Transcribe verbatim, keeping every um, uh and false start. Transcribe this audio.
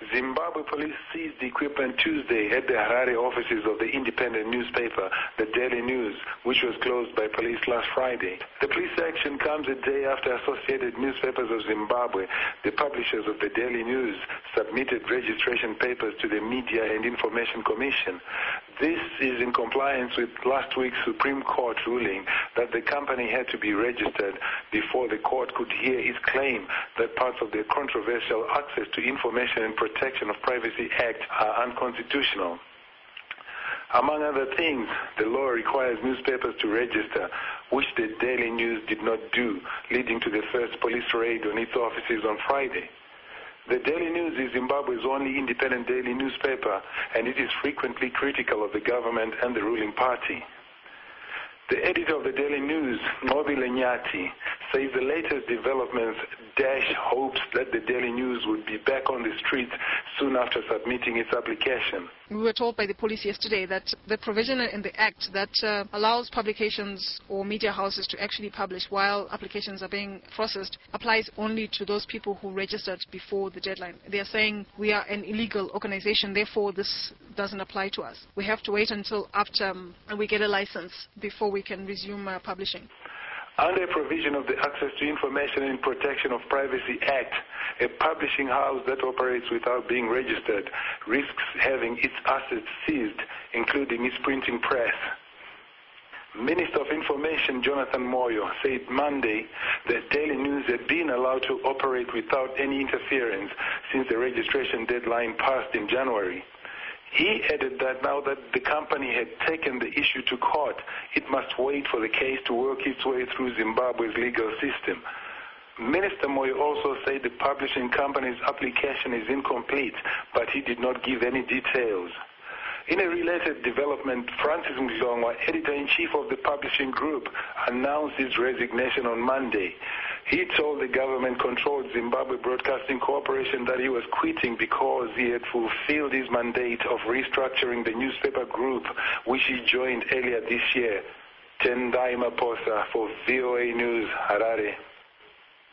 Zimbabwe police seized the equipment Tuesday at the Harare offices of the independent newspaper, the Daily News, which was closed by police last Friday. The police action comes a day after Associated Newspapers of Zimbabwe, the publishers of the Daily News, submitted registration papers to the Media and Information Commission. This is in compliance with last week's Supreme Court ruling that the company had to be registered before the court could hear its claim that parts of the controversial Access to Information and Protection of Privacy Act are unconstitutional. Among other things, the law requires newspapers to register, which the Daily News did not do, leading to the first police raid on its offices on Friday. The Daily News is Zimbabwe's only independent daily newspaper, and it is frequently critical of the government and the ruling party. The editor of the Daily News, Nobile Nyati, says the latest developments dash hopes that the Daily News would be back on the streets soon after submitting its application. We were told by the police yesterday that the provision in the Act that uh, allows publications or media houses to actually publish while applications are being processed applies only to those people who registered before the deadline. They are saying we are an illegal organization, therefore this doesn't apply to us. We have to wait until after um, we get a license before we can resume uh, publishing. Under a provision of the Access to Information and Protection of Privacy Act, a publishing house that operates without being registered risks having its assets seized, including its printing press. Minister of Information Jonathan Moyo said Monday that Daily News had been allowed to operate without any interference since the registration deadline passed in January. He added that now that the company had taken the issue to court, it must wait for the case to work its way through Zimbabwe's legal system. Minister Moyo also said the publishing company's application is incomplete, but he did not give any details. In a related development, Francis Mdlongwa, editor-in-chief of the publishing group, announced his resignation on Monday. He told the government-controlled Zimbabwe Broadcasting Corporation that he was quitting because he had fulfilled his mandate of restructuring the newspaper group, which he joined earlier this year. Tendai Maposa for V O A News, Harare.